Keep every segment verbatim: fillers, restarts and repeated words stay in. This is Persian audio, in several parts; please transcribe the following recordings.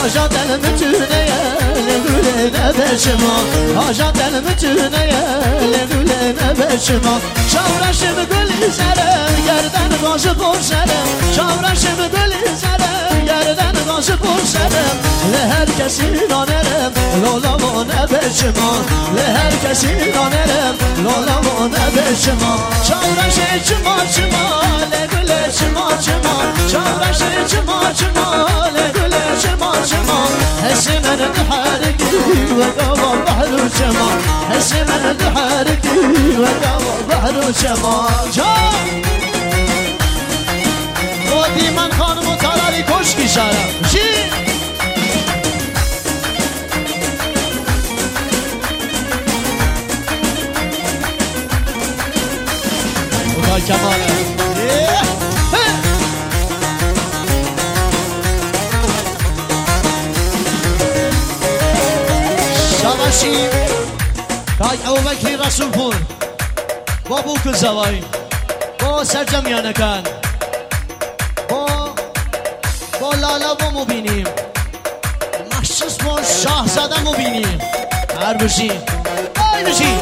هاجا دل متونه لگوله نبشما هاجا دل متونه لگوله نبشما شاورشم گلی زره گردن باش پرسره شاورشم گلی زره گردن باش پرسره لهر کسی رانرم لولا و نبشما لهر کسی رانرم لولا و نبشما شاورش چما چما لگوله چما چما شاورش چما چما لگوله چما چما حس من دحركي وقوى بحر وشما حس من دحركي وقوى بحر وشما جان ودي من خانم وطلالي كشكي شارع شي وقال كمالا شاباشی کاج ابو بکری رسول پور با بوک زوایی با سرجمیانه کن با با لالا با مبینیم مخصوص با شاهزاده مبینیم هر بشی آی بشی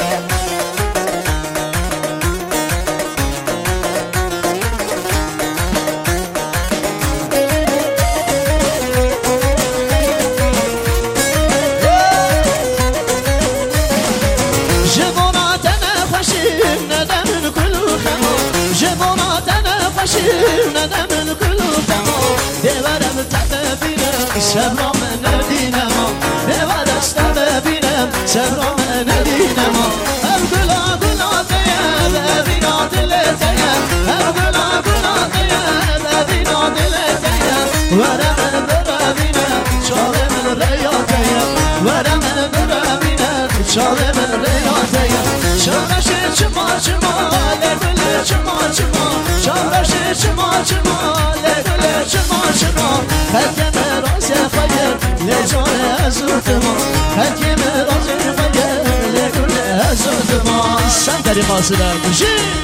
ندم القلوب دیوارم تبینم صبرم ندینم دیوار است تبینم صبرم ندینم هر گلا گلا دیم ببینا دل دیم هر گلا گلا دیم ببینا دل دیم ورم بربینم شالم ریا دیم ورم بربینم شالم ریا دیم شالش چما چما لگل چما چما شالش چما چما لگل چما چما حکم راز خیر لجان ازود ما حکم راز خیر لگل ازود ما سندری قاصده کشی